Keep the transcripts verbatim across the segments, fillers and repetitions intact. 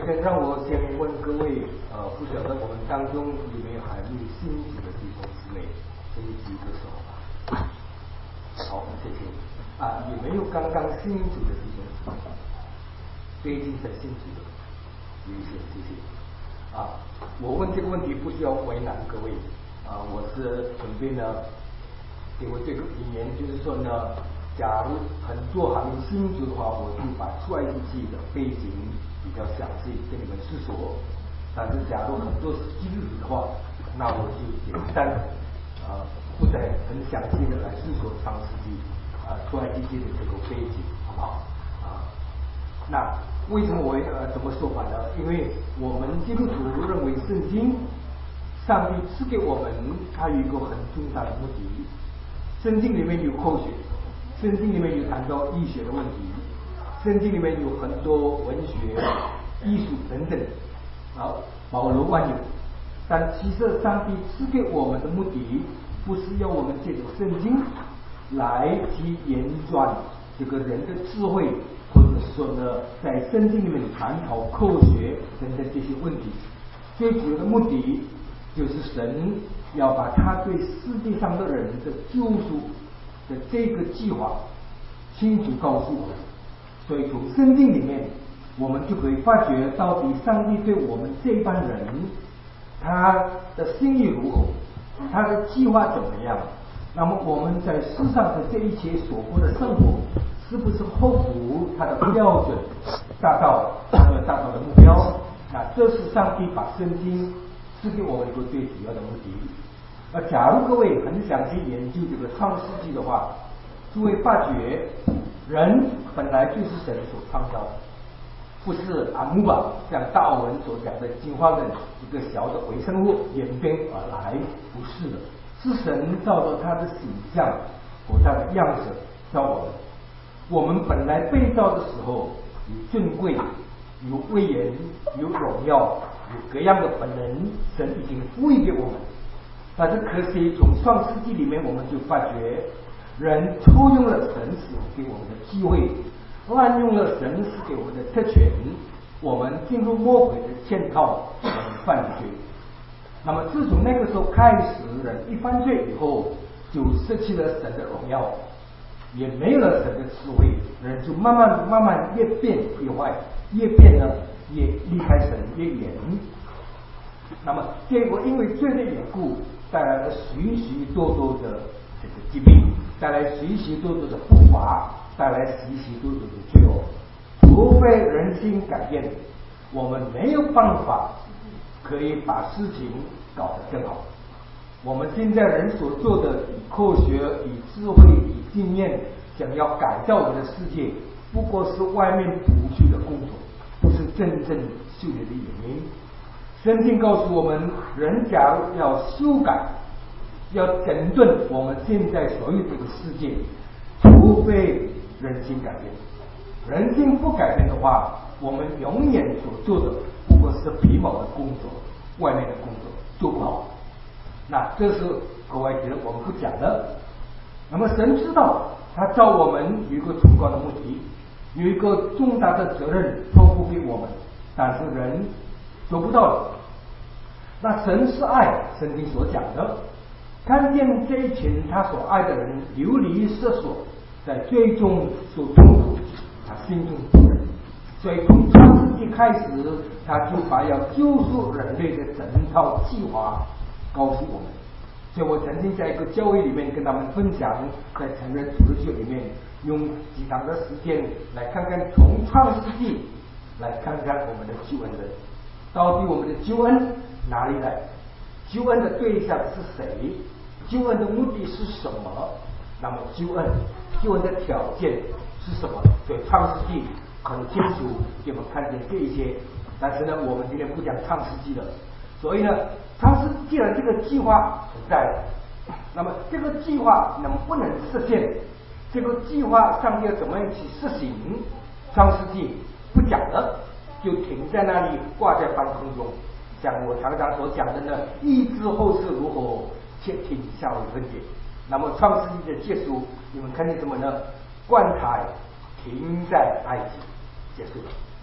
先让我先问各位，呃，不晓得我们当中有没有还没有信主的弟兄姊妹，可以举个手吧。好，谢谢。啊，有没有刚刚信主的弟兄姊妹？最近才信主的，有一些，谢谢。啊，我问这个问题不需要为难各位，啊，我是准备呢，给我这个引言，就是说呢，假如很多还没信主的话，我就把出埃及记的背景比较详细跟你们叙说。但是假如很多是基督徒的话，那我就简单啊，不再很详细的来叙说创世纪啊出埃及记的这个背景，好不好？啊，那为什么我呃怎么说法呢？因为我们基督徒认为圣经，上帝赐给我们，它有一个很重大的目的。圣经里面有科学，圣经里面有谈到医学的问题，圣经里面有很多文学、艺术等等，啊，包罗万有。但其实上帝赐给我们的目的，不是要我们借着圣经来去研钻这个人的智慧，或者说呢，在圣经里面探讨科学等等这些问题。最主要的目的就是神要把他对世界上的人的救赎的这个计划清楚告诉我们。所以从圣经里面，我们就可以发觉到底上帝对我们这班人他的心意如何，他的计划怎么样。那么我们在世上的这一切所过的生活，是不是合乎他的标准，达到他要达到的目标？那这是上帝把圣经赐给我们一个最主要的目的。那假如各位很详细研究这个创世纪的话，就会发觉人本来就是神所创造的，不是阿姆巴像达尔文所讲的进化论一个小的微生物演变而来，不是的，是神照着他的形象和他的样式造我们。我们本来被造的时候有尊贵，有威严，有荣耀，有各样的本能，神已经赋予给我们。但是可惜从创世纪里面我们就发觉，人偷用了神所给我们的机会，滥用了神赐给我们的特权，我们进入魔鬼的圈套，我们犯罪。那么自从那个时候开始，人一犯罪以后，就失去了神的荣耀，也没有了神的智慧，人就慢慢慢慢越变越坏，越变呢越离开神越远。那么结果因为罪的缘故，带来了许许多多的这个疾病，带来许许多多的不法，带来许许多多的罪恶。除非人心改变，我们没有办法可以把事情搞得更好。我们现在人所做的，以科学、以智慧、以经验，想要改造我们的世界，不过是外面补去的工作，不是真正修炼的原因。圣经告诉我们，人假如要修改，要整顿我们现在所有这个世界，除非人心改变。人心不改变的话，我们永远所做的不过是皮毛的工作，外面的工作做不好。那这是国外节我们不讲的。那么神知道他造我们有一个崇高的目的，有一个重大的责任托付给我们，但是人做不到的。那神是爱，圣经所讲的，看见这一群他所爱的人流离失所，在最终所痛苦，他心中不忍。所以从创世纪开始，他就把要救赎人类的整套计划告诉我们。所以我曾经在一个教会里面跟他们分享，在成人主日学里面用几堂的时间来看看从创世纪来看看我们的救恩的，到底我们的救恩哪里来？救恩的对象是谁？救恩的目的是什么？那么救恩，救恩的条件是什么？所以创世纪很清楚给我们看见这一些。但是呢，我们今天不讲创世纪了。所以呢，创世既然这个计划存在了，那么这个计划能不能实现？这个计划上帝要怎么样去实行？创世纪不讲了，就停在那里挂在半空中。像我常常所讲的呢，预知后事如何，且听下回分解。那么创世纪的结束，你们看见什么呢？棺材停在埃及，结束了。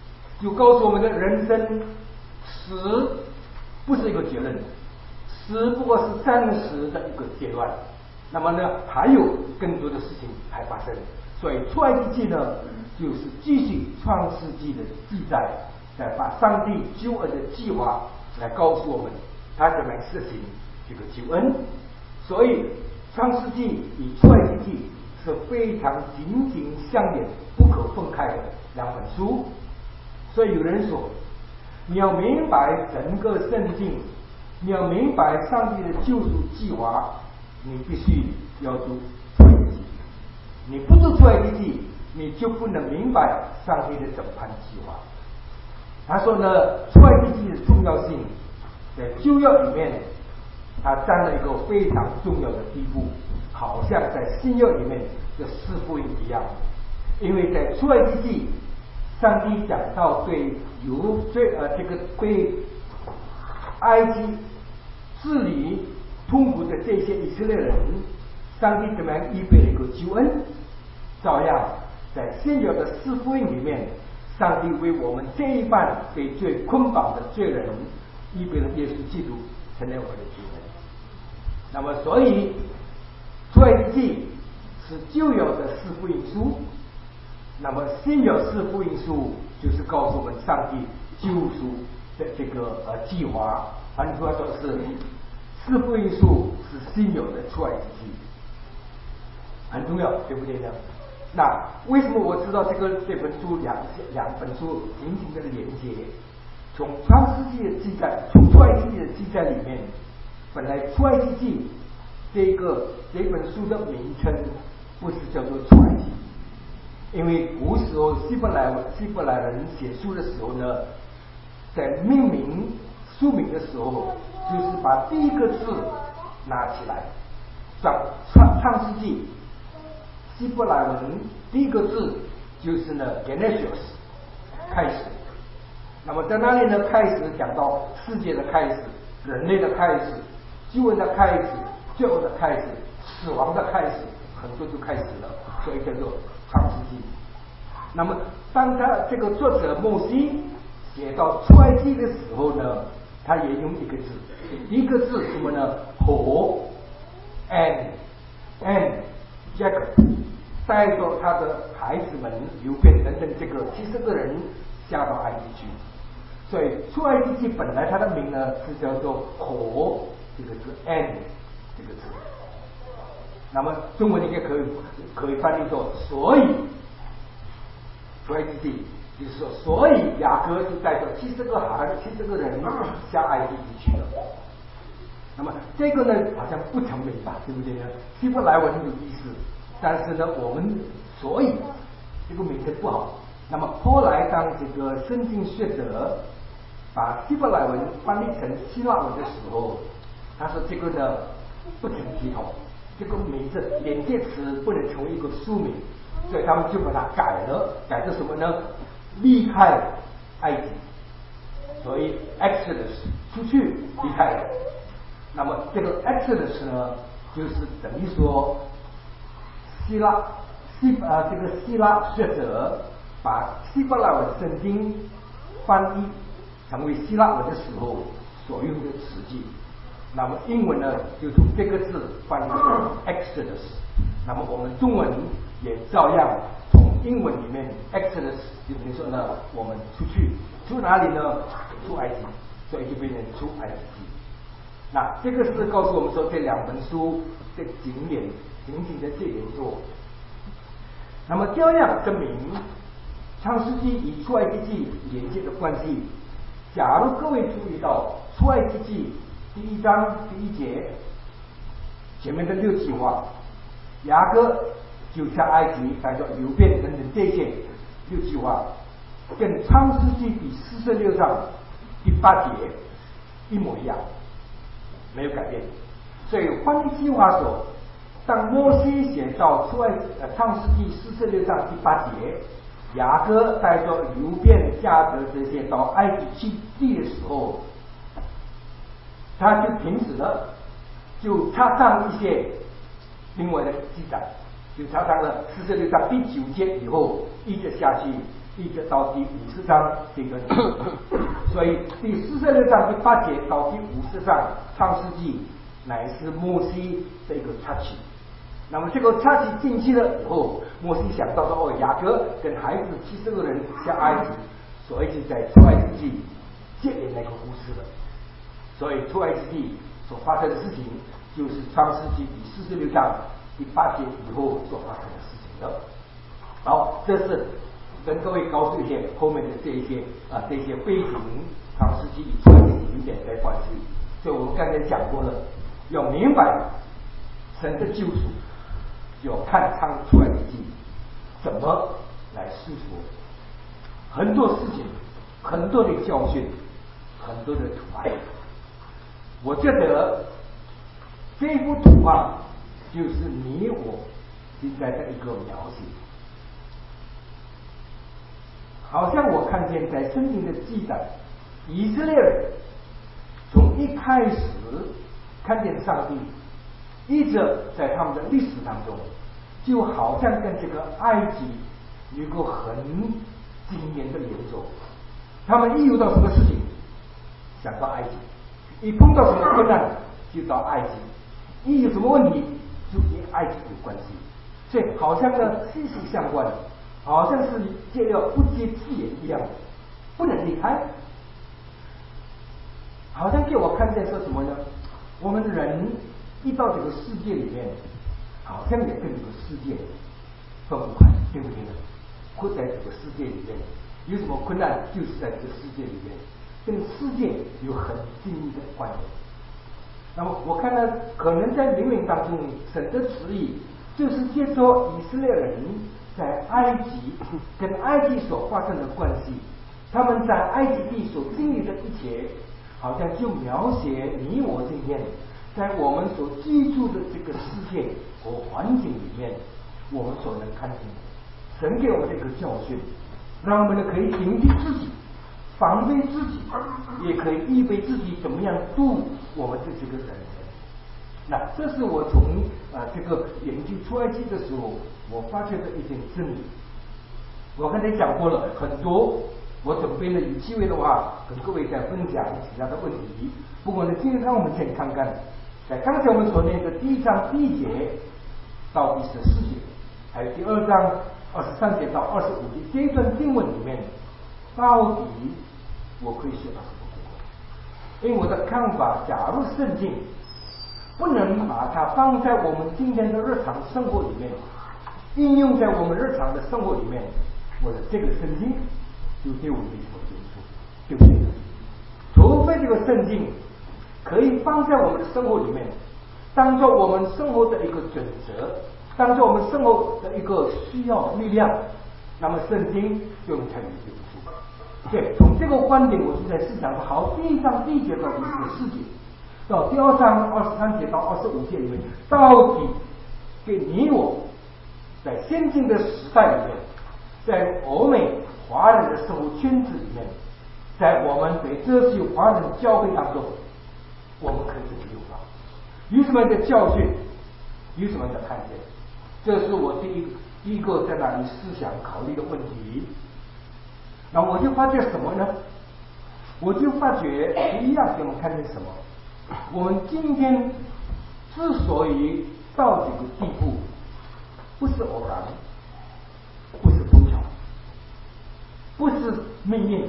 就告诉我们的人生死不是一个结论，死不过是暂时的一个阶段。那么呢，还有更多的事情还发生。所以出埃及记呢，就是继续创世纪的记载，来把上帝救恩的计划来告诉我们他怎么实行这个救恩。所以创世纪与出埃及记是非常紧紧相连、不可分开的两本书。所以有人说，你要明白整个圣经，你要明白上帝的救赎计划，你必须要读出埃及记。你不读出埃及记，你就不能明白上帝的审判计划。他说呢，出埃及记的重要性在旧约里面，它占了一个非常重要的地步，好像在新约里面的四福音一样。因为在出埃及记，上帝讲到对犹最呃这个对埃及治理痛苦的这些以色列人，上帝怎么样预备了一个救恩？照样在新约的四福音里面，上帝为我们这一半被罪捆绑的罪人预备了耶稣基督成为我们的救恩。那么所以出埃及记是旧约的四福音书，那么新约四福音书就是告诉我们上帝救赎的这个呃计划。换句话说是四福音书是新约的出埃及记，很重要，对不对呢？那为什么我知道这个这本书两两本书紧紧的连接？从创世纪的记载，从出埃及记的记载里面，本来出埃及记这个这本书的名称不是叫做出埃及，因为古时候希伯来希伯来人写书的时候呢，在命名书名的时候，就是把第一个字拿起来，创创创世纪。希伯来文第一个字就是呢 Genesis 开始。那么在那里呢，开始讲到世界的开始、人类的开始、救恩的开始、罪恶的开始、死亡的开始，很多就开始了，所以叫做创世纪。那么当他这个作者摩西写到出埃及的时候呢，他也用一个字，第一个字什么呢？火 and and Jacob 带着他的孩子们流便等等这个七十个人下到埃及去。所以出埃及记本来它的名呢是叫做火这个字 and 这个字，那么中文应该可以可以翻译作所以出埃及记就是说，所以雅各就带着七十个孩七十个人下埃及去了。那么这个呢好像不成明白，对不对呢？希伯来文有意思，但是呢我们所以这个名称不好。那么后来当这个圣经学者把希伯来文翻译成希腊文的时候，他说这个呢不成体统，这个名字连接词不能成为一个书名，所以他们就把它改了，改成什么呢？离开埃及，所以 Exodus 出去离开了。那么这个 Exodus 呢，就是等于说希腊希啊这个希腊学者把希伯来文圣经翻译成为希腊文的时候所用的词句。那么英文呢，就从这个字翻译成 Exodus。那么我们中文也照样从英文里面 Exodus 就等于说呢，我们出去出哪里呢？出埃及，所以就变成出埃及记。那这个是告诉我们说，这两本书的紧连紧紧的接连做。那么这样证明创世纪与出埃及记连接的关系。假如各位注意到出埃及记第一章第一节前面的六句话，雅各就下埃及，带着流便等等这些六句话，跟创世纪第四十六章第八节一模一样，没有改变。所以换一句话说，当摩西写到出埃及呃创世纪四十六章第八节，雅各带着流便、迦得这些到埃及去地的时候，他就停止了，就插上一些另外的记载，就插上了四十六章第九节以后，一直下去一直到第五十章这个，所以第四十六章第八节到第五十章创世纪乃是摩西的一个插曲。那么这个插曲进去了以后，摩西想到说哦，雅各跟孩子七十个人下埃及，所以就在出埃及记接连那个故事了。所以出埃及记所发生的事情，就是创世纪第四十六章第八节以后所发生的事情了。好，这是跟各位告诉一些后面的这一些啊这些背景，创世纪与出埃及记有点在关系。所以我们刚才讲过了，要明白神的救赎，要看创出埃及记怎么来诉说很多事情，很多的教训，很多的图案。我觉得这幅图画就是你我应该的一个描写。好像我看见在圣经的记载，以色列人从一开始看见上帝，一直在他们的历史当中，就好像跟这个埃及有个很惊人的连走。他们一遇到什么事情，想到埃及；一碰到什么困难，就到埃及；一有什么问题，就跟埃及有关系。所以好像呢息息相关，好像是戒了不接自眼一样，不能离开。好像给我看见说什么呢？我们人一到这个世界里面，好像也跟这个世界分不开，对不对呢？活在这个世界里面，有什么困难，就是在这个世界里面，跟世界有很紧密的关联。那么我看呢，可能在冥冥当中，神的旨意就是借着以色列人在埃及跟埃及所发生的关系，他们在埃及地所经历的一切，好像就描写你我今天在我们所居住的这个世界和环境里面，我们所能看见的。神给我们这个教训，让我们呢可以警惕自己，防备自己，也可以预备自己怎么样度我们的这个人生。那这是我从啊、呃、这个研究出埃及的时候，我发现的一件真理。我刚才讲过了很多，我准备了有机会的话，跟各位再分享其他的问题。不过呢，今天让我们先看看，在刚才我们所念的第一章第一节到第十四节，还有第二章二十三节到二十五节这一段经文里面，到底我可以学到什么结果？因为我的看法，假如圣经不能把它放在我们今天的日常生活里面，应用在我们日常的生活里面，我的这个圣经就对我们有所约束，对不对？除非这个圣经可以放在我们的生活里面，当做我们生活的一个准则，当做我们生活的一个需要力量，那么圣经就才有约束。对，从这个观点，我就在思想说，好，第一章第一节到第十四节，到第二章二十三节到二十五节里面，到底给你我在先进的时代里面，在欧美华人的生活圈子里面，在我们北这些华人教会当中，我们可以怎么用到？有什么样的教训？有什么样的看见？这是我第一第一个在那里思想考虑的问题。那我就发觉什么呢？我就发觉第一样给我们看见什么？我们今天之所以到这个地步，不是偶然，不是碰巧，不是命运，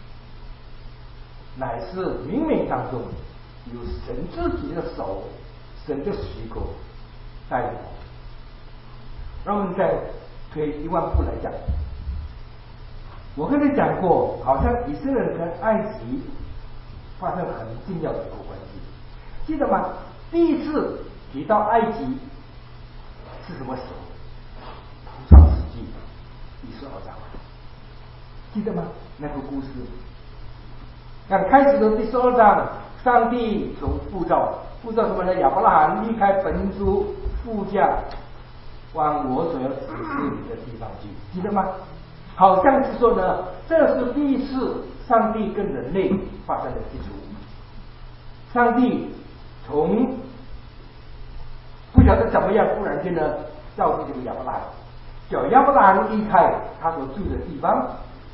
乃是冥冥当中有神自己的手，神的许可带领我们。让我们再推一万步来讲，我跟你讲过，好像以色列人跟埃及发生很重要的一个关系，记得吗？第一次提到埃及是什么时候？创世纪第十二章，记得吗？那个故事。那开始的第十二章，上帝从呼召，呼召什么呢？亚伯拉罕离开本族父家，往我所要指示你的地方去，记得吗？好像是说呢，这是第一次上帝跟人类发生的接触。上帝从不晓得怎么样，忽然间呢，召集这个亚伯拉罕，叫亚伯拉罕离开他所住的地方，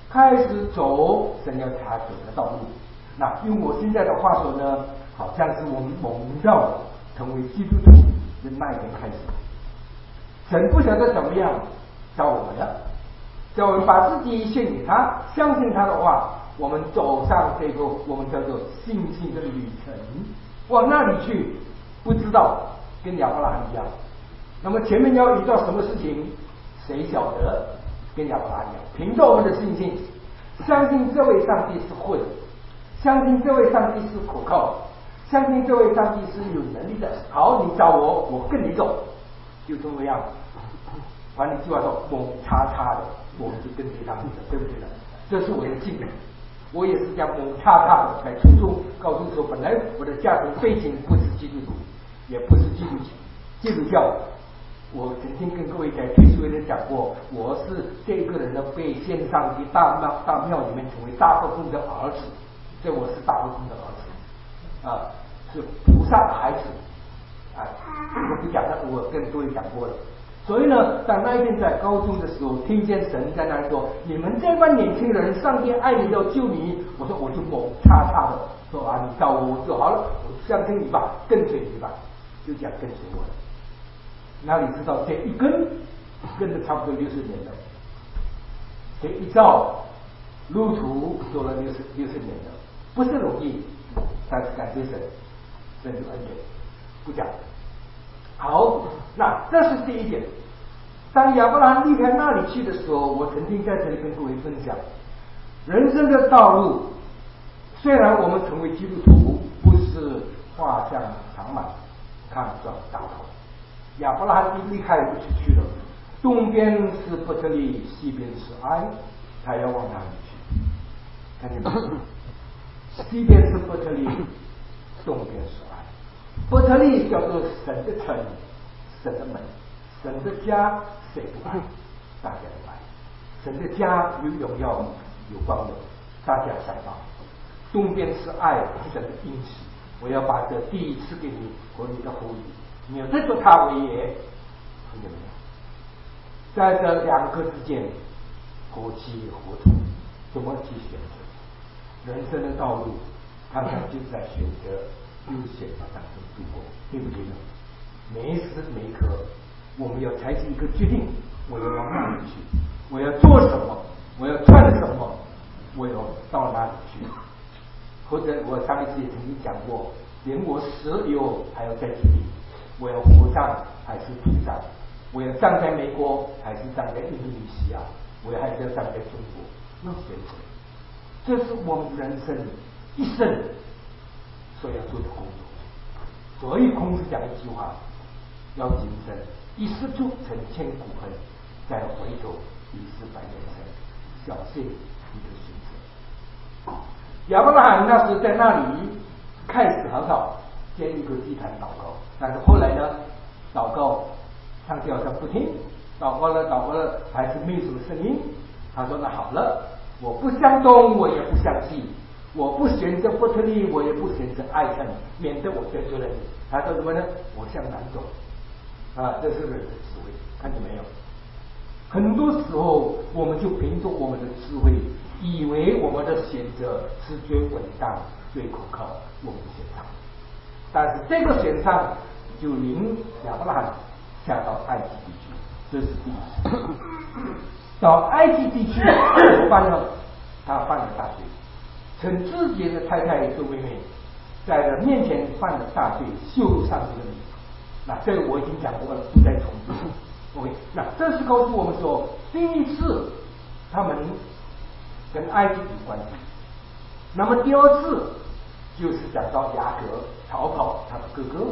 开始走神要他走的道路。那用我现在的话说呢，好像是我们蒙召成为基督徒的那一天开始，神不晓得怎么样教我们的，叫我们把自己献给他，相信他的话，我们走上这个我们叫做信心的旅程，往那里去不知道，跟亚伯拉罕一样。那么前面要遇到什么事情，谁晓得？跟亚伯拉罕一样，凭着我们的信心，相信这位上帝是会，相信这位上帝是可靠，相信这位上帝是有能力的。好，你找我，我跟你走，就这么样。反正句话说，猛叉叉的，我们就跟随上帝的，对不对的？这是我的经验，我也是这样猛叉叉的，在初中、高中时候，本来我的家庭背景不是基督徒，也不是基督基督教。我曾经跟各位在退休人讲过，我是这个人呢被献上的大庙大庙里面成为大伯公的儿子，这我是大伯公的儿子啊，是菩萨的孩子啊，这个不讲了，我跟各位讲过了。所以呢，当那一天在高中的时候，听见神在那里说：“你们这帮年轻人，上帝爱你要救你。”我说我就猛叉叉的说啊，你找我我就好了，我相信你吧，跟随你吧，就这样跟随我了。哪里知道这一跟跟了差不多六十年了，这一照路途走了六十六十年了，不是容易，但是感谢神，神就恩典，不讲。好，那这是第一点。当亚伯拉罕离开那里去的时候，我曾经在这里跟各位分享，人生的道路，虽然我们成为基督徒不是画像长满，看状大头。亚伯拉罕一离开就去了，东边是伯特利，西边是爱，他要往哪里去？看见没有？西边是伯特利，东边是爱。伯特利叫做神的城，神的门，神的家，谁不爱？大家都爱。神的家有荣耀，有光荣，大家想到。东边是爱，神的应许，我要把这地一赐给你和你的后裔。你要认作他为业，看见没有？在这两个之间，何其糊涂，怎么去选择？人生的道路，常常就是在选择优选择当中度过，对不对呢？每一时每一刻，我们要采取一个决定：我要往哪里去？我要做什么？我要穿什么？我要到哪里去？或者我上一次也曾经讲过，连我死以后还要再决定。我要活着还是土葬？我要站在美国还是站在印度尼西亚？我还是要站在中国？要选择，这是我们人生一生所要做的工作。所以孔子讲一句话：要谨慎，一失足成千古恨，再回头已是百年身。小心你的选择。亚伯拉罕那时在那里开始很好，建一个祭坛祷告。但是后来呢，祷告上帝好像不听，祷告了祷告了还是没有什么声音。他说：“那好了，我不向东，我也不向西，我不选择伯特利，我也不选择爱城，免得我得罪了你。”他说什么呢？我向南走。啊，这是人的智慧，看见没有？很多时候我们就凭着我们的智慧，以为我们的选择是最稳当、最可靠，我们的选择。但是这个选项就领亚伯拉罕下到埃及地区，这是第一次。到埃及地区怎么办呢？他犯了大罪，趁自己的太太做妹妹，在人面前犯了大罪，羞辱上帝的名。那这个我已经讲过了，不再重复。OK， 那这是告诉我们说，第一次他们跟埃及有关系。那么第二次就是讲到雅各逃跑他的哥哥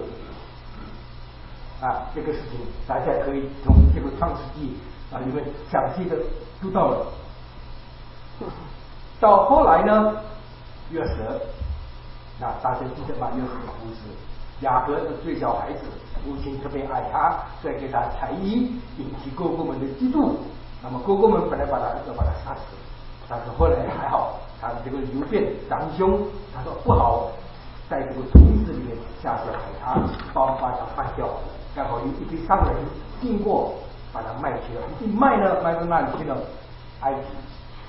啊，这个事情大家可以从这个创世纪啊里面详细的读到了。到后来呢，约瑟，那大家记得吗？约瑟的故事，雅各是最小孩子，父亲特别爱他，所以给他才艺，引起哥哥们的嫉妒。那么哥哥们本来把他要把他杀死，但是后来还好，他这个刘辩长兄，他说不好，在这个桶子里面下下海他，把把他卖掉，刚好有一批商人经过，把他卖去了。一卖呢，卖到哪里去了？埃及。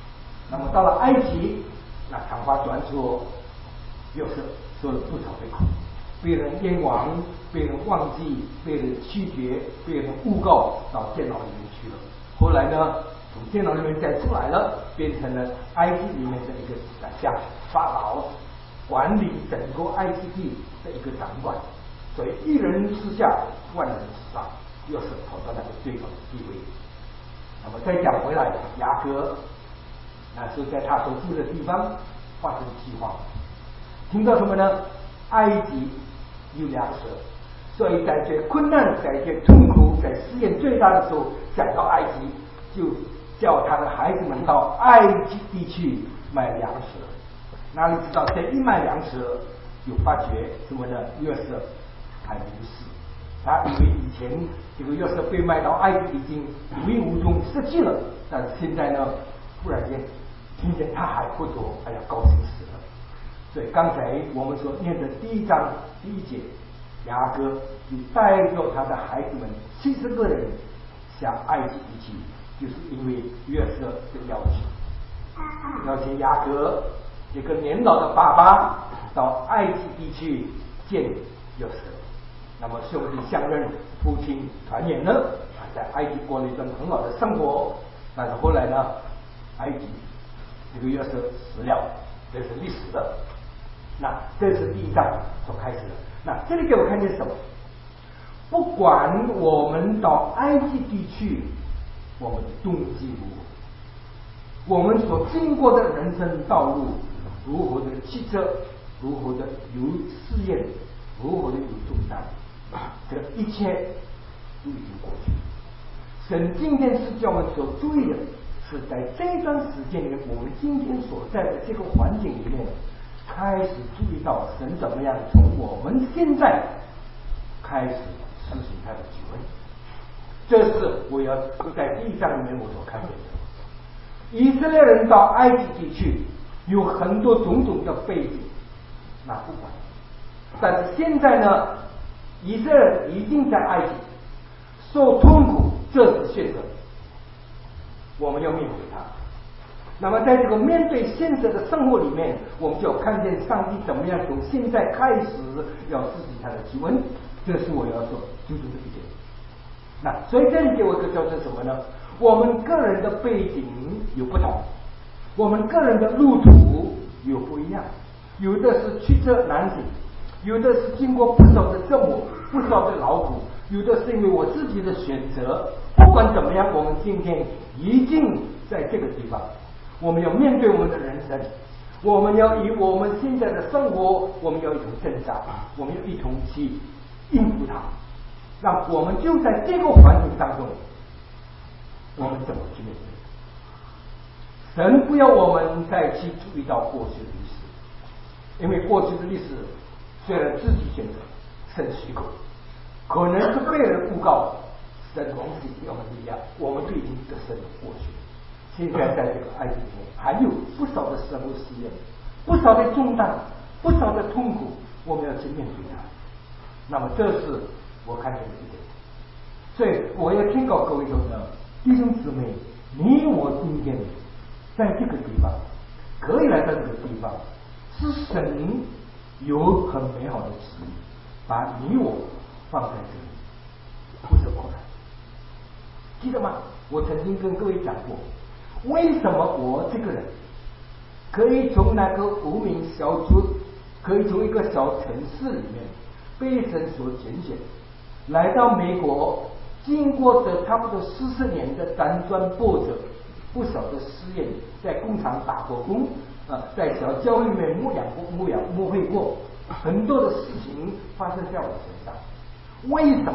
那么到了埃及，那长话短说，约瑟受了不少的苦，被人冤枉，被人忘记，被人拒绝，被人诬告，到监牢里面去了。后来呢，从监牢里面再出来了，变成了埃及里面的一个宰相法老，管理整个埃及地的一个掌管。所以一人之下，万人之上，约瑟跑到那个最高的地位。那么再讲回来，雅各那时候在他所住的地方发生饥荒，听到什么呢？埃及有粮食，所以在这困难、在这痛苦、在试验最大的时候，想到埃及，就叫他的孩子们到埃及地去买粮食。哪里知道这一买粮食，有发觉什么呢？约瑟还没死。他以为以前这个约瑟被卖到埃及已经无影无踪失去了，但是现在呢，忽然间听见他还活着，哎呀，高兴死了。所以刚才我们所念的第一章第一节，雅各就带着他的孩子们七十个人向埃及地去，就是因为约瑟的邀请，邀请雅各这个年老的爸爸到埃及地去见约瑟。那么兄弟相认，父亲团圆了，在埃及过了一段很好的生活。但是后来呢，埃及这个约瑟死了，这是历史的。那这是第一章所开始的。那这里给我看见什么？不管我们到埃及地去，我们的动机如何，我们所经过的人生道路如何的曲折，如何的有试验，如何的有重担，这一切都已经过去。神今天是叫我们所注意的，是在这段时间里面，我们今天所在的这个环境里面，开始注意到神怎么样从我们现在开始实行他的救恩。这是我要在第一章里面我所看见的。以色列人到埃及地去，有很多种种的背景，那不管。但是现在呢，以色列人已经在埃及受痛苦，这是现实，我们要面对它。那么在这个面对现实的生活里面，我们就看见上帝怎么样从现在开始要实行他的救恩，这是我要说注重的一点。那所以这里给我一个叫做什么呢？我们个人的背景有不同，我们个人的路途有不一样，有的是曲折难行，有的是经过不少的折磨，不少的劳苦，有的是因为我自己的选择。不管怎么样，我们今天已经在这个地方，我们要面对我们的人生，我们要以我们现在的生活，我们要一同挣扎，我们要一同去应付它。那我们就在这个环境当中，我们怎么去面对？神不要我们再去注意到过去的历史，因为过去的历史虽然自己选择，神许可，可能是被人诬告，神同时给我们力量，我们就已经得胜过去。现在在这个埃及里面，还有不少的生活试验，不少的重担，不少的痛苦，我们要去面对它。那么这是我看见的一点。所以我要劝告各位说呢，弟兄姊妹，你我今天在这个地方，可以来到这个地方，是神有很美好的旨意，把你我放在这里，不是偶然。记得吗？我曾经跟各位讲过，为什么我这个人可以从那个无名小卒，可以从一个小城市里面被神所拣选，来到美国，经过的差不多四十年的辗转波折，不少的试验，在工厂打过工啊，在小教会里面牧养过、牧养、牧会过，很多的事情发生在我身上。为什么？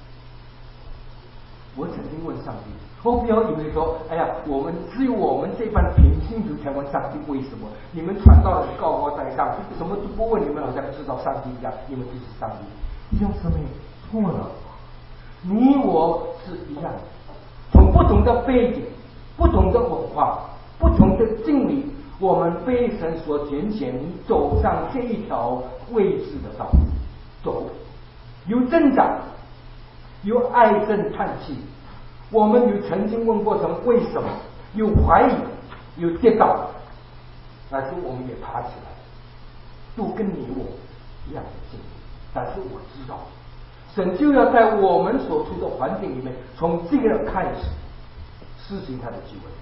我曾经问上帝，我不要以为说，哎呀，我们只有我们这班平信徒才问上帝为什么？你们传道人高高在上，什么都不问，你们好像知道上帝一样，你们就是上帝。弟兄姊妹，错了，你我是一样的，从不同的背景、不同的文化、不同的经历，我们被神所拣选，走上这一条未知的道路，走，有挣扎，有唉声叹气，我们有曾经问过神为什么，有怀疑， 有跌倒，但是我们也爬起来，都跟你我一样的经历。但是我知道，神就要在我们所处的环境里面，从这个开始施行他的救恩。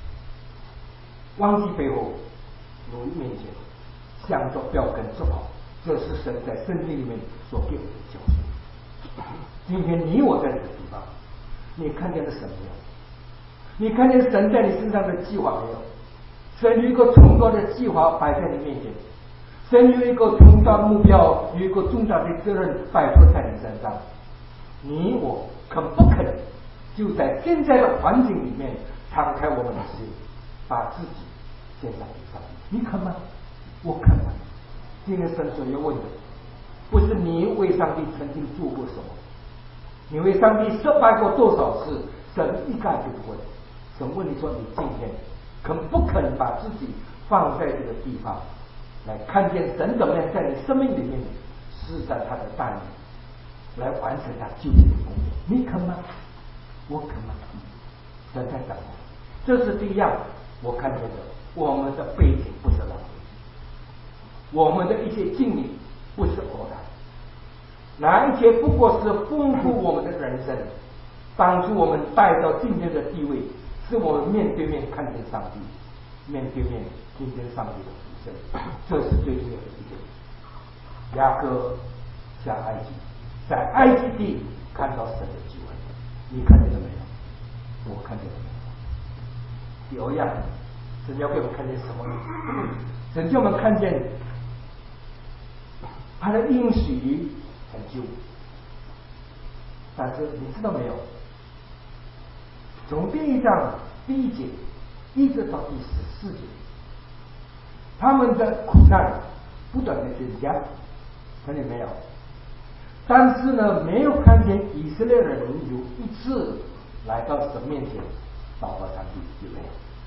忘记背后，努力面前，向着标杆走好，这是神在圣经里面所给我们的教训。今天你我在这个地方，你看见了神没有？你看见神在你身上的计划没有？神有一个崇高的计划摆在你面前，神有一个重大的目标，有一个重大的责任摆脱在你身上。你我肯不肯就在现在的环境里面敞开我们的心，把自己献上给上帝？你肯吗？我肯吗？今天神所要问的，不是你为上帝曾经做过什么，你为上帝失败过多少次，神一概就不问。神问你说，你今天肯不肯把自己放在这个地方，来看见神怎么样在你生命里面施展他的大能，来完成他救你的工作？你肯吗？我肯吗？神在等我。这是第一样我看见的，我们的背景不是浪费，我们的一些经历不是偶然，哪一些不过是丰富我们的人生，帮助我们带到今天的地位，是我们面对面看见上帝，面对面听见上帝的呼声，这是最重要的一点。雅各下埃及，在埃及地看到神的救恩，你看见了没有？我看见了没有？第二样，神要给我们看见什么呢？神叫我们看见他的应许成就。但是你知道没有？从第一章第一节一直到第十四节，他们的苦难不断的增加，看见没有？但是呢，没有看见以色列人有一次来到神面前祷告上帝，有没有？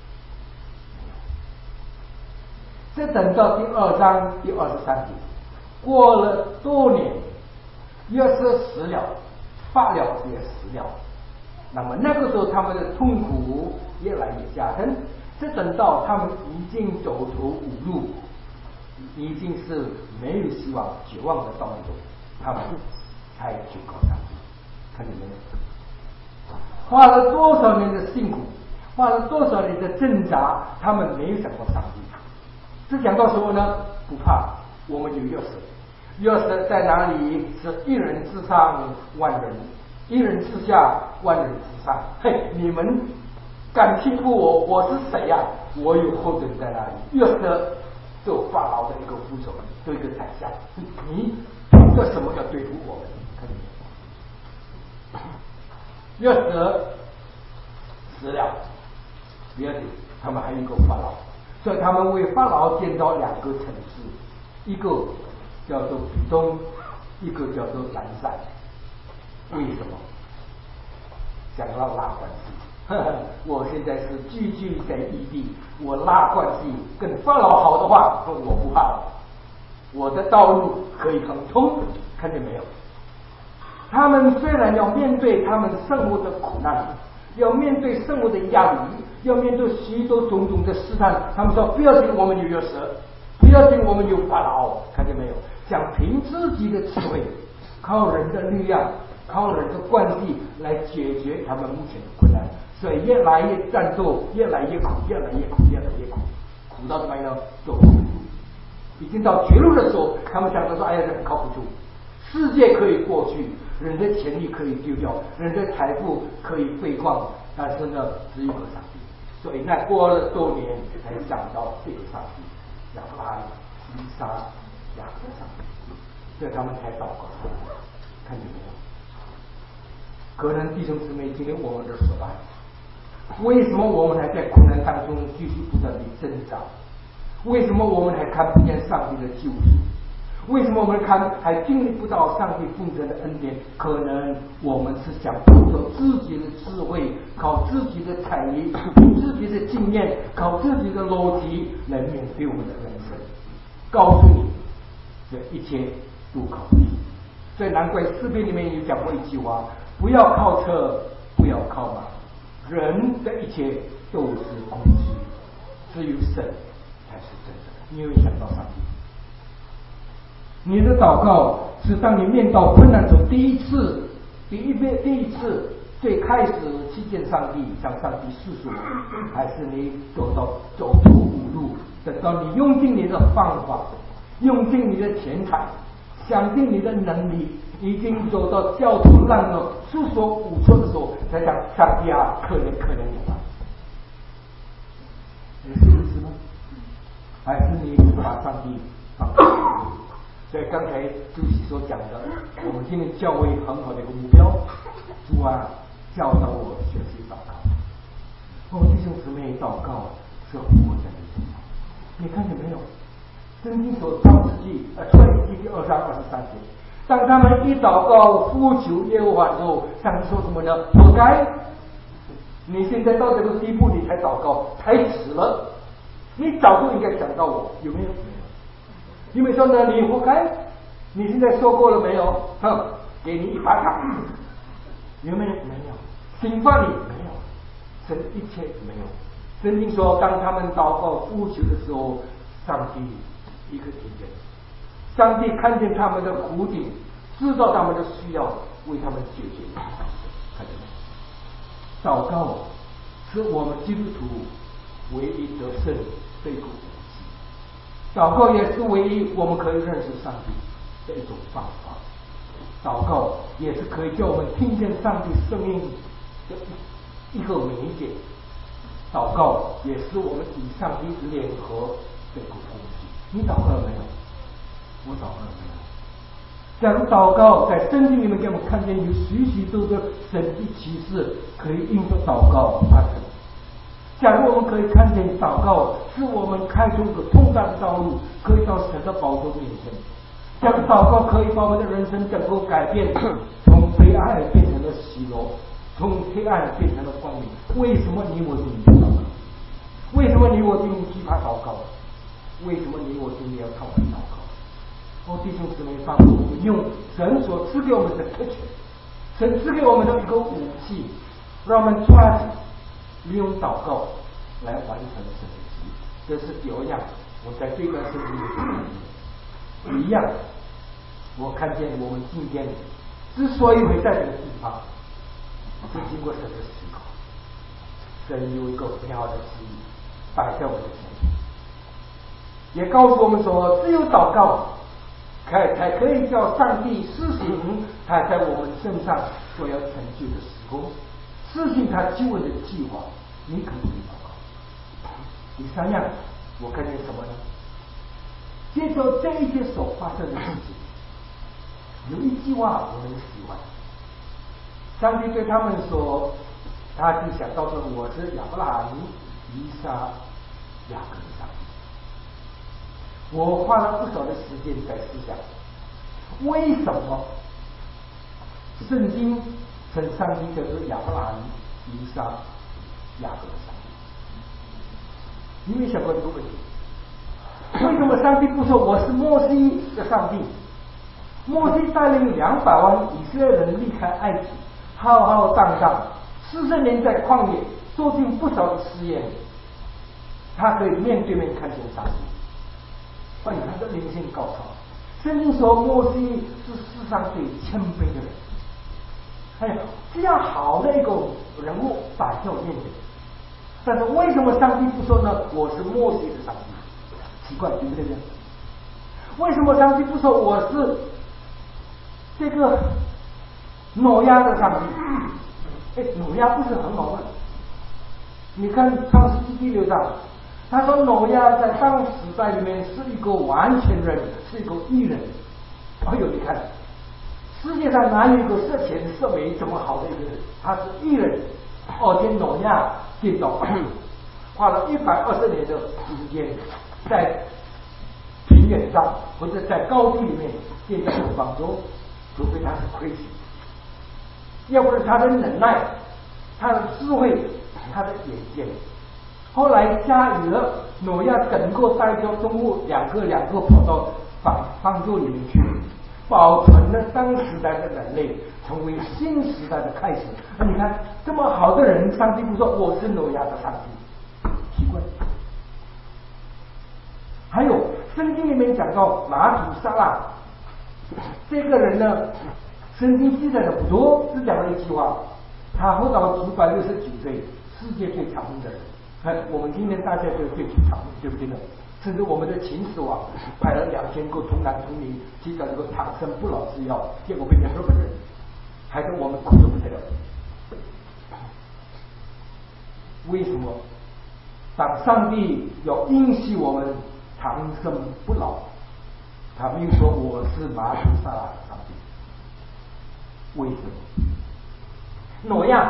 这等到第二章第二十三节，过了多年，约瑟死了，法老也死了，那么那个时候他们的痛苦越来越加深。这等到他们已经走投无路，已经是没有希望、绝望的道路中，他们才去告上帝。看见没有？花了多少年的辛苦，花了多少年的挣扎，他们没有想过上帝。只讲到什么呢？不怕，我们有约瑟。约瑟在哪里？是一人之上万人，一人之下万人之上。嘿，你们敢欺负我，我是谁呀、啊？我有后盾在那里。约瑟做法老的一个副手，做一个宰相，你凭着什么要对付我们？看见没有？约瑟死了，第二点，他们还有一个法老。所以他们为法老建造两个城市，一个叫做比东，一个叫做南山。为什么？想要拉关系。呵呵，我现在是居居在异地，我拉关系跟法老好的话，我不怕了，我的道路可以很通。看见没有？他们虽然要面对他们生活的苦难，要面对生活的压力，要面对许多种种的试探，他们说不要紧，我们有约瑟，不要紧，我们有法老。看见没有？想凭自己的智慧，靠人的力量，靠人的关系来解决他们目前的困难，所以越来越战斗，越来越苦，越来越苦，越来越苦，苦到什么呢？走投无路。已经到绝路的时候，他们想着说：“哎呀，这个靠不住，世界可以过去，人的权利可以丢掉，人的财富可以废光，但是呢，只有个上帝。”所以那过了多年才想到这个上帝，亚伯拉罕、以撒、雅各上帝，所以他们才祷告上帝。看见没有？可能弟兄姊妹，今天我们的失败，为什么我们还在困难当中继续不断的挣扎？为什么我们还看不见上帝的救赎？为什么我们看还经历不到上帝丰盛的恩典？可能我们是想凭着自己的智慧，靠自己的财力，凭自己的经验，靠自己的逻辑来面对我们的人生。告诉你，这一切都靠不住。所以难怪诗篇里面有讲过一句话：不要靠车，不要靠马，人的一切都是空虚。 只有神才是真的。你有没有想到上帝？你的祷告是当你面到困难中第一次、第一遍、第一次最开始去见上帝，向上帝诉说，还是你走到走投无路，等到你用尽你的方法，用尽你的钱财，想尽你的能力，已经走到焦头烂额、束手无策的时候，才讲上帝啊，可怜可怜我吧。你是如此吗？还是你把上帝放在所以刚才主席所讲的，我们今天教会很好的一个目标，主啊，教导我学习祷告。我们弟兄姊妹，祷告是活在你身上。你看见没有？圣经所创世纪呃创世纪第二章二十三节，当他们一祷告呼求耶和华之后，上帝说什么呢？活该！你现在到这个地步，你才祷告，太迟了。你早就应该想到我，有没有？有没有说呢？你活该！你现在说过了没有？哼，给你一巴掌。有没有？没有。刑罚你？没有。神一切没有。圣经说，当他们祷告呼求的时候，上帝一个听见，上帝看见他们的苦境，知道他们的需要，为他们解决。看见没？祷告是我们基督徒唯一得胜的一个武器，祷告也是唯一我们可以认识上帝的一种方法。祷告也是可以叫我们听见上帝声音的一个媒介。祷告也是我们与上帝联合的一个工具。你祷告了没有？我祷告了没有？假如祷告在圣经里面给我们看见有许许多多神迹奇事可以因着祷告发生。假如我们可以看见祷告是我们开出个通达的道路，可以到神的宝座面前。假如祷告可以把我们的人生整个改变，从悲哀变成了喜乐，从黑暗变成了光明。为什么你我今天祷告？为什么你我今天惧怕祷告？为什么你我今天要靠祷告？哦，弟兄姊妹，帮助我们用神所赐给我们的特权，神赐给我们的一个武器，让我们抓紧利用祷告来完成神的旨意。这是第二样，我在这段圣经里看见。一样，我看见我们今天之所以会在这个地方，是经过神的思考。神有一个美好的旨意摆在我的前面，也告诉我们说，只有祷告才才可以叫上帝施行他在我们身上所要成就的事工，施行他救恩的计划。你可不可以祷告？第三样，我看见什么呢？接着这一切所发生的事情，有一句话我很喜欢。上帝对他们说，他就想到说，我是亚伯拉罕、以撒、雅各的上帝。我花了不少的时间在思想，为什么圣经称上帝就是亚伯拉罕、以撒、雅各的上帝？你没想过这个问题？为什么上帝不说我是摩西的上帝？摩西带领两百万以色列人离开埃及，浩浩荡荡四十年在旷野，受尽不少的试验，他可以面对面看见上帝。哦，你看这灵性高超。圣经说摩西是世上最谦卑的人。哎呀，这样好的一个人物摆在我面前，但是为什么上帝不说呢？我是摩西的上帝？奇怪，对不对呢？为什么上帝不说我是这个挪亚的上帝？哎，挪亚不是很好吗？你看创世纪第六章，他说挪亚在当时代里面是一个完全人，是一个义人。哎呦，你看世界上哪有一个色钱色美这么好的一个人？他是义人。哦，跟挪亚见到花了一百二十年的时间，在平原上或者在高地里面建造一个方舟，除非他是亏心，要不是他的忍耐、他的智慧、他的眼见。后来下雨了，挪亚整个带着动物两个两个跑到方方舟里面去，保存了当时代的人类，成为新时代的开始。你看这么好的人，上帝不说我是挪亚的上帝，奇怪。 圣经里面讲到马土沙拉这个人呢，圣经记载的不多，只讲了一句话，他活到九百六十九岁，世界最长命的人。哎，我们今天大家都最长命，对不对呢？甚至我们的秦始皇派了两千个童男童女去找这个长生不老之药，结果变成日本人，还是我们苦的不得了。为什么？当上帝要应许我们长生不老，他没有说我是马土沙拉的上帝。为什么？挪亚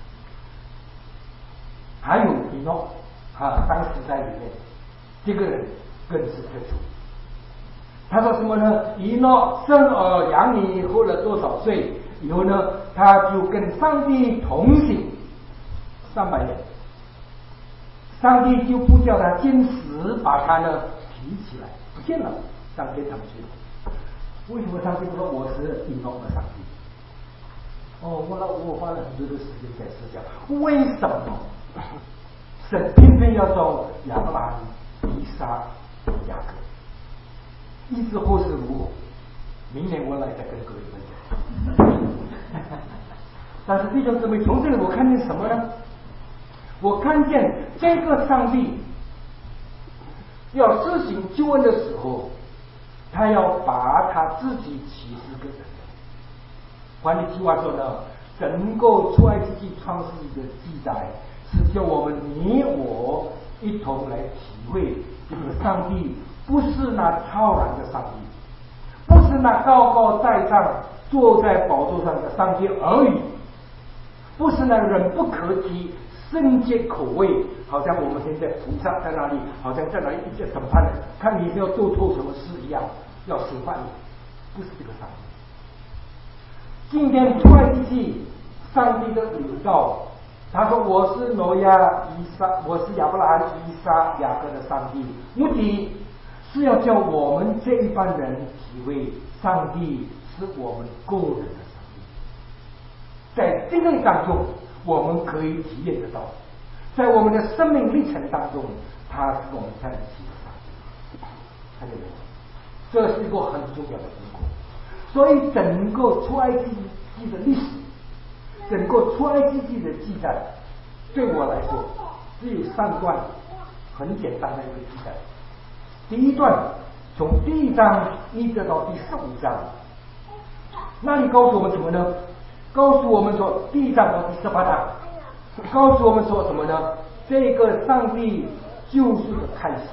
还有以诺啊，当时在里面，这个人更是特殊。他说什么呢？以诺生儿养女，活了多少岁以后呢，他就跟上帝同行三百年。上帝就不叫他金石把他呢提起来，不见了，上天堂去了。为什么上帝不说我是以诺的上帝？哦，我了我花了很多的时间在思想，为什么神偏偏要找亚伯拉罕、以撒、雅各？一直后事如何？明年我来再跟各位分享。但是弟兄姊妹，从这里我看见什么呢？我看见这个上帝要施行救恩的时候，他要把他自己启示给人。换句话说呢，整个出埃及记创世纪的记载，是叫我们你我一同来体会这个上帝不是那超然的上帝，不是那高高在上坐在宝座上的上帝而已，不是那人不可及圣洁口味，好像我们现在菩萨在那里，好像在那里一直审判人，看你是要做错什么事一样，要审判你，不是这个上帝。今天出埃及记上帝的领导，他说我是挪亚、以撒，我是亚伯拉罕、以撒、雅各的上帝，目的是要叫我们这一般人体会上帝是我们个人的上帝。在这个当中，我们可以体验得到，在我们的生命历程当中，他是我们在一起的上帝，看见没有？这是一个很重要的经过。所以整个出埃及记的历史，整个出埃及记的记载，对我来说只有三段很简单的一个记载。第一段从第一章一直到第十五章，那里告诉我们什么呢？告诉我们说，第一章到第十八章告诉我们说什么呢？这个上帝救赎的开始，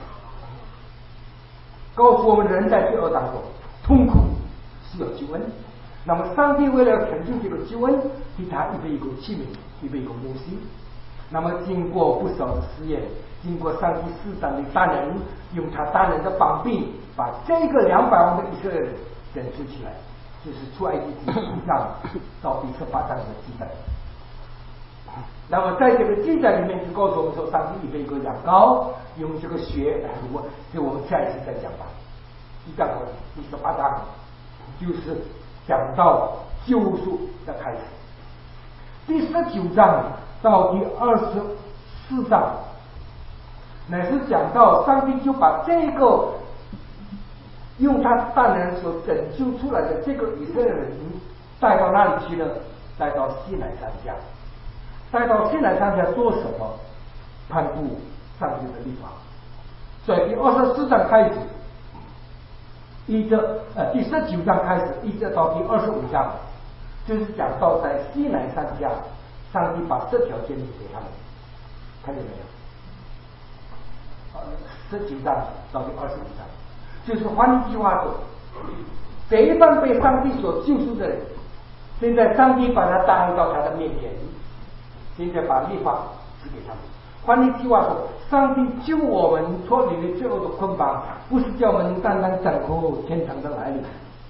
告诉我们人在罪恶当中痛苦需要救恩。那么上帝为了成就这个救恩，给他预备一个器皿，预备一个摩西。那么经过不少的试验，经过上帝施展的大能，用他大能的膀臂，把这个两百万的以色列人拯救起来，就是出埃及记第一章到第十八章的记载。那么在这个记载里面就告诉我们说，上帝预备一个羊羔，用这个血来我就我们下一次再讲吧。一章和第十八章就是讲到救赎的开始，第十九章到第二十四章乃是讲到上帝就把这个用他大能所拯救出来的这个以色列人带到哪里去呢？带到西乃山下。带到西乃山下做什么？颁布上帝的律法。所以第二十四章开始，一直呃第十九章开始，一直到第二十五章，就是讲到在西乃山下，上帝把十条诫命给他们，看见没有？呃，十九章到第二十五章，就是换句话说，这一般被上帝所救赎的人，现在上帝把他带到他的面前，现在把律法指给他们。换句话说，上帝救我们脱离了罪恶的捆绑，不是叫我们单单等候天堂的来临，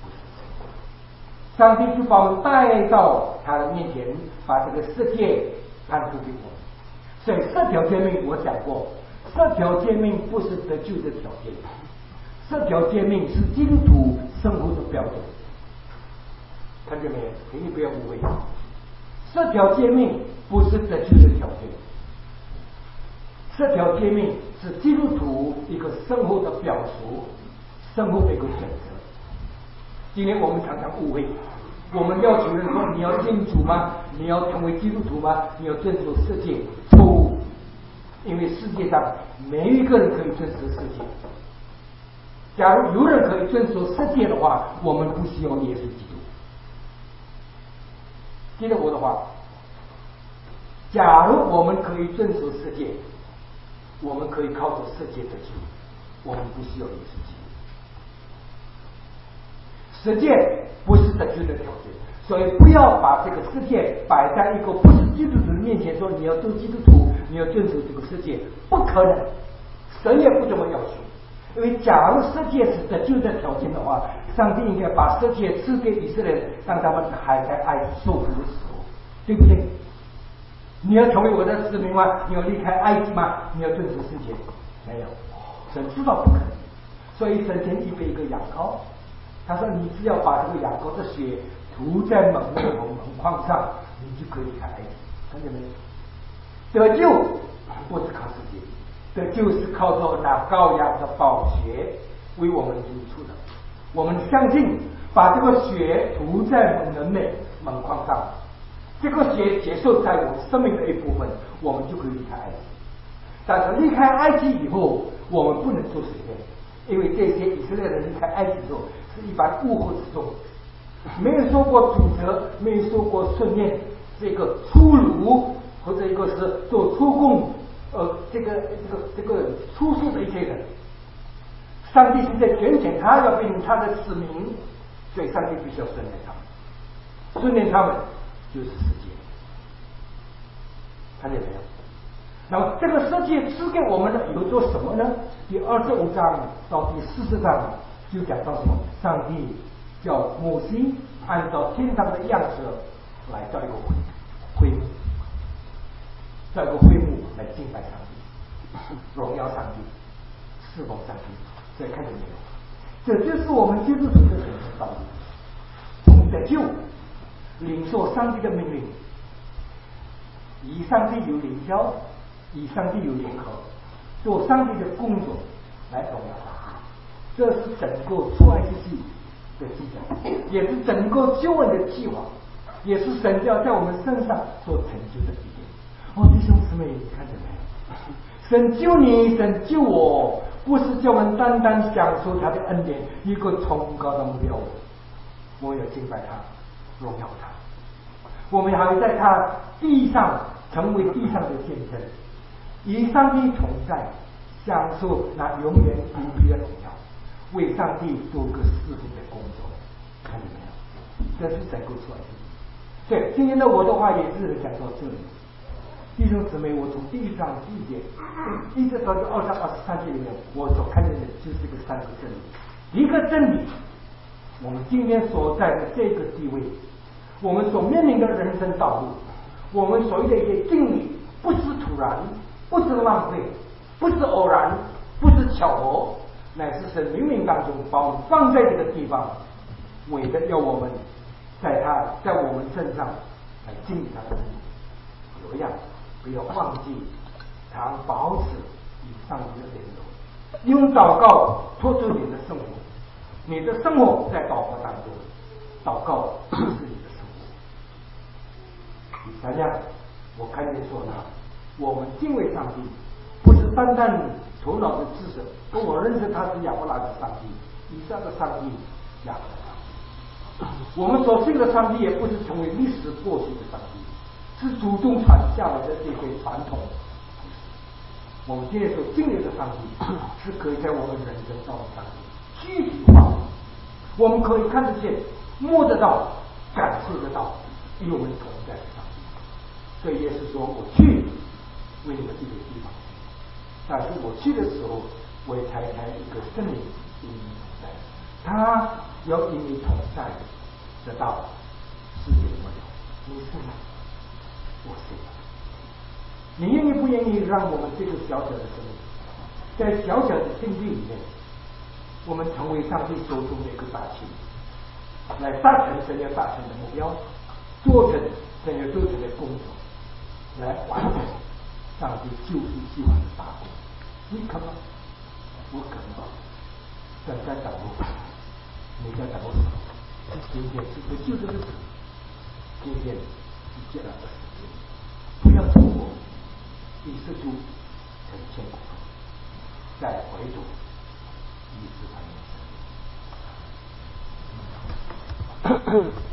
上帝就把我们带到他的面前，把这个世界颁布给我们。所以十条诫命我讲过，十条诫命不是得救的条件，十条诫命是基督徒生活的标准。看见没有？请你不要误会，十条诫命不是得救的条件，十条诫命是基督徒一个生活的表述， 生活的一个选择。今天我们常常误会，我们要求人说你要信主吗？你要成为基督徒吗？你要遵守世界？错误，因为世界上没有一个人可以遵守世界。假如有人可以遵守世界的话，我们不需要耶稣基督。记得我的话，假如我们可以遵守世界，我们可以靠着世界得救，我们不需要耶稣基督。世界不是得救的条件，所以不要把这个世界摆在一个不是基督徒的面前，说你要做基督徒，你要遵守这个世界，不可能，神也不这么要求。因为假如世界是得救的条件的话，上帝应该把世界赐给以色列人，让他们还在埃及受苦的时候，对不对？你要成为我的子民吗？你要离开埃及吗？你要遵守世界？没有，神知道不可能，所以神先预备一个羊羔。他说：“你只要把这个羊羔的血涂在门内和门框上，你就可以离开埃及。”看见没有？得救不是靠世界。这就是靠着那羔羊的宝血为我们流出的。我们相信，把这个血涂在门门内门框上，这个血接受在我们生命的一部分，我们就可以离开埃及。但是离开埃及以后，我们不能做水面，因为这些以色列人离开埃及之后是一般乌合之众，没有受过主责，没有受过训练，这个粗鲁或者一个是做粗工。呃，这个这个这个出世的一些人，上帝现在拣选他要变成他的子民，所以上帝必须要训练他们，训练他们就是世界，看见没有？那么这个世界赐给我们的有做什么呢？第二十五章到第四十章就讲到什么？上帝叫摩西按照天堂的样式来造一个会会幕。造一个会幕来敬拜上帝，荣耀上帝，侍奉上帝。所以看见没有？这就是我们基督徒的人生道路。从得救，领受上帝的命令，以上帝有领教，以上帝有联合，做上帝的工作来荣耀上帝。这是整个出埃及记的记载，也是整个救恩的计划，也是神要在我们身上所成就的一点。哦，弟兄姊妹，你看见没有？神救你，神救我，不是叫我们单单享受他的恩典，一个崇高的目标。我要敬拜他，荣耀他。我们还要在他地上成为地上的见证，与上帝同在，享受那永远无比的荣耀，为上帝做个侍奉的工作。看见没有？这是整个出来的。对，今天的我的话也是讲到这里。弟兄姊妹，我从第一章第一节一直到这二章二十三节里面，我所看见的就是这个三个真理。一个真理，我们今天所在的这个地位，我们所面临的人生道路，我们所有的一些经历，不是突然，不是浪费，不是偶然，不是巧合，乃是神冥冥当中把我们放在这个地方，为的要我们在他在我们身上来经历他的真理。有样不要忘记常保持与上帝的联络，用祷告托住你的生活，你的生活在祷告当中，祷告就是你的生活。第三样，我看见说呢，我们敬畏上帝，不是单单头脑的知识，跟我认识他是亚伯拉罕的上帝，以撒的上帝，雅各的上帝。我们所信的上帝也不是成为历史过去的上帝，是祖宗传下来的这些传统。我们今天所经历的上帝，是可以在我们人生道路上具体化，我们可以看得见、摸得到、感受得到，与我们同在的上帝。所以耶稣说：“我去为你们预备地方去，但是我去的时候，我也才开一个圣灵与你们同在，他要与你同在，直到世界末了。”你是吗？我是。你愿意不愿意让我们这个小小的生命，在小小的境地里面，我们成为上帝手中的一个大器，来达成神要达成的目标，做成神要做成的工作，来完成上帝救赎计划的大功。你可吗？我可吗？ 等在等我，你在等我什么？今天是不就这个日子？今天是借了二十天，不要错过，第四主成千古恨，再回头一次还有生命。